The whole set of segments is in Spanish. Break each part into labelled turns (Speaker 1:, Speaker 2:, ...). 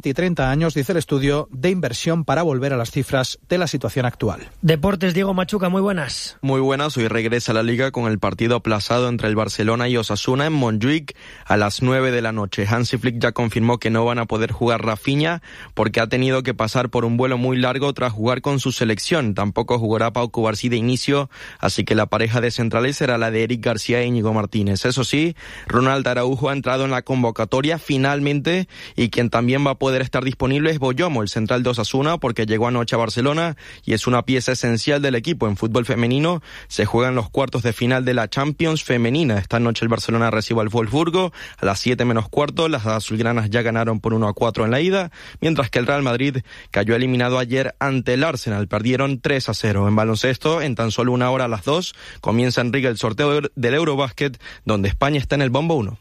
Speaker 1: 20 y 30 años, dice el estudio, de inversión para volver a las cifras de la situación actual.
Speaker 2: Deportes, Diego Machuca, muy buenas.
Speaker 3: Muy buenas, hoy regresa a la Liga con el partido aplazado entre el Barcelona y Osasuna en Montjuïc a las 9 de la noche. Hansi Flick ya confirmó que no van a poder jugar Rafinha porque ha tenido que pasar por un vuelo muy largo tras jugar con su selección. Tampoco jugará Pau Cubarsí de inicio, así que la pareja de centrales será la de Eric García e Íñigo Martínez. Eso sí, Ronald Araujo ha entrado en la convocatoria finalmente y quien también va a poder estar disponible es Boyomo, el central de Osasuna, porque llegó anoche a Barcelona y es una pieza esencial del equipo. En fútbol femenino se juegan los cuartos de final de la Champions femenina. Esta noche el Barcelona recibe al Wolfsburgo a las 7 menos cuarto. Las azulgranas ya ganaron por 1-4 en la ida, mientras que el Real Madrid cayó eliminado ayer ante el Arsenal. Perdieron 3-0. En baloncesto, en tan solo una hora a las 2, comienza en Riga el sorteo del Eurobasket, donde España está en el bombo 1.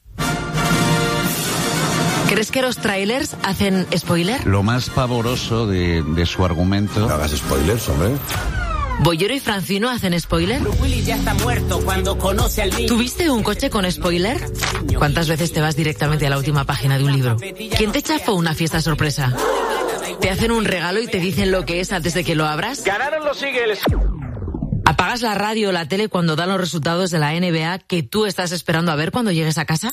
Speaker 4: ¿Crees que los trailers hacen spoiler?
Speaker 5: Lo más pavoroso de su argumento...
Speaker 6: No hagas spoilers, hombre.
Speaker 4: ¿Bollero y Francino hacen spoiler?
Speaker 7: Willy ya está muerto cuando conoce al niño.
Speaker 4: ¿Tuviste un coche con spoiler? ¿Cuántas veces te vas directamente a la última página de un libro? ¿Quién te chafó una fiesta sorpresa? ¿Te hacen un regalo y te dicen lo que es antes de que lo abras?
Speaker 7: Ganaron los Eagles.
Speaker 4: ¿Apagas la radio o la tele cuando dan los resultados de la NBA que tú estás esperando a ver cuando llegues a casa?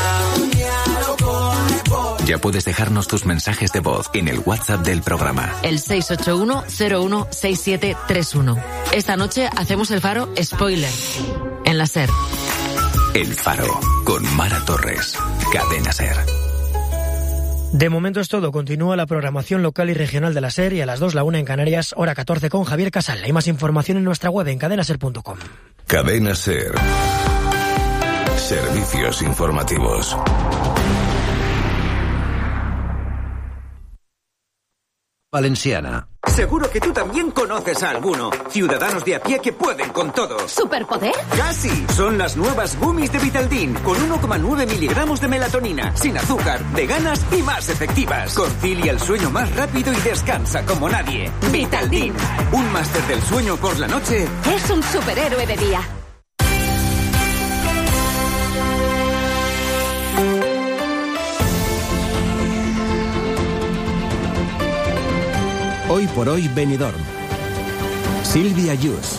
Speaker 8: Ya puedes dejarnos tus mensajes de voz en el WhatsApp del programa.
Speaker 4: El 681-016731. Esta noche hacemos el Faro Spoiler. En la SER.
Speaker 8: El Faro, con Mara Torres. Cadena SER.
Speaker 2: De momento es todo. Continúa la programación local y regional de la SER y a las 2, la 1 en Canarias, hora 14 con Javier Casal. Hay más información en nuestra web en cadenaser.com.
Speaker 6: Cadena SER. Servicios informativos.
Speaker 9: Valenciana.
Speaker 10: Seguro que tú también conoces a alguno. Ciudadanos de a pie que pueden con todo.
Speaker 11: ¿Superpoder?
Speaker 10: ¡Casi! Son las nuevas gummies de Vitaldin, con 1,9 miligramos de melatonina, sin azúcar, veganas y más efectivas. Concilia el sueño más rápido y descansa como nadie. Vitaldin, un máster del sueño por la noche.
Speaker 11: Es un superhéroe de día.
Speaker 9: Hoy por hoy Benidorm. Silvia Yus.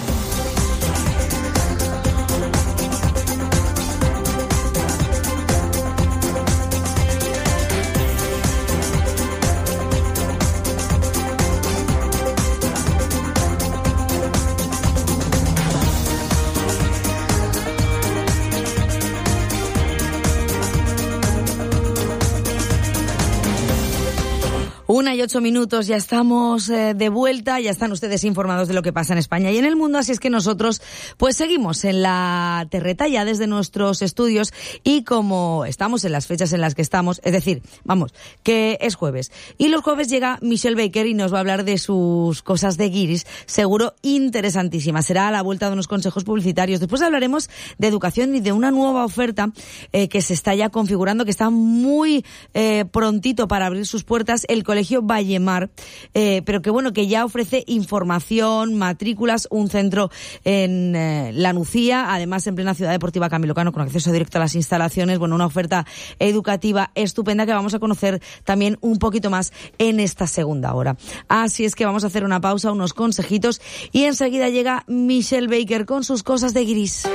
Speaker 12: Una y 8 minutos, ya estamos de vuelta, ya están ustedes informados de lo que pasa en España y en el mundo, así es que nosotros pues seguimos en la terreta ya desde nuestros estudios y como estamos en las fechas en las que estamos, es decir, vamos, que es jueves y los jueves llega Michelle Baker y nos va a hablar de sus cosas de guiris, seguro interesantísimas, será a la vuelta de unos consejos publicitarios, después hablaremos de educación y de una nueva oferta que se está ya configurando, que está muy prontito para abrir sus puertas, el Colegio Vallemar, pero que bueno, que ya ofrece información, matrículas, un centro en La Nucía, además en plena Ciudad Deportiva Camilo Cano, con acceso directo a las instalaciones, bueno, una oferta educativa estupenda que vamos a conocer también un poquito más en esta segunda hora. Así es que vamos a hacer una pausa, unos consejitos y enseguida llega Michelle Baker con sus cosas de gris.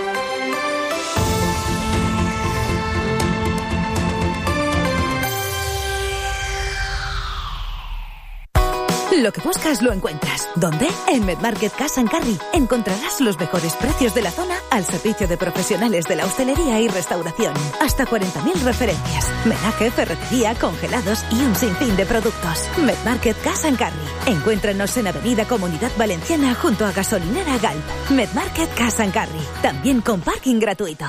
Speaker 13: Lo que buscas lo encuentras. ¿Dónde? En MedMarket Cash & Carry. Encontrarás los mejores precios de la zona al servicio de profesionales de la hostelería y restauración. Hasta 40.000 referencias. Menaje, ferretería, congelados y un sinfín de productos. MedMarket Cash & Carry. Encuéntranos en Avenida Comunidad Valenciana junto a Gasolinera Galp. MedMarket Cash & Carry. También con parking gratuito.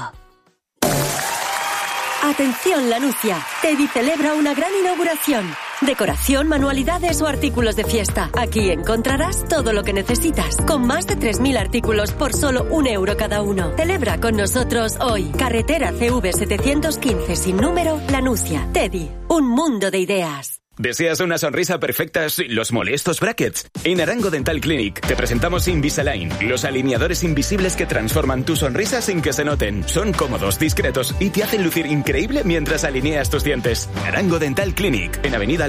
Speaker 14: Atención, La Nucía. Teddy celebra una gran inauguración. Decoración, manualidades o artículos de fiesta. Aquí encontrarás todo lo que necesitas, con más de 3.000 artículos por solo €1 cada uno. Celebra con nosotros hoy. Carretera CV 715 sin número, La Nucía. Teddy, un mundo de ideas.
Speaker 15: ¿Deseas una sonrisa perfecta sin los molestos brackets? En Arango Dental Clinic te presentamos Invisalign, los alineadores invisibles que transforman tu sonrisa sin que se noten. Son cómodos, discretos y te hacen lucir increíble mientras alineas tus dientes. Arango Dental Clinic, en Avenida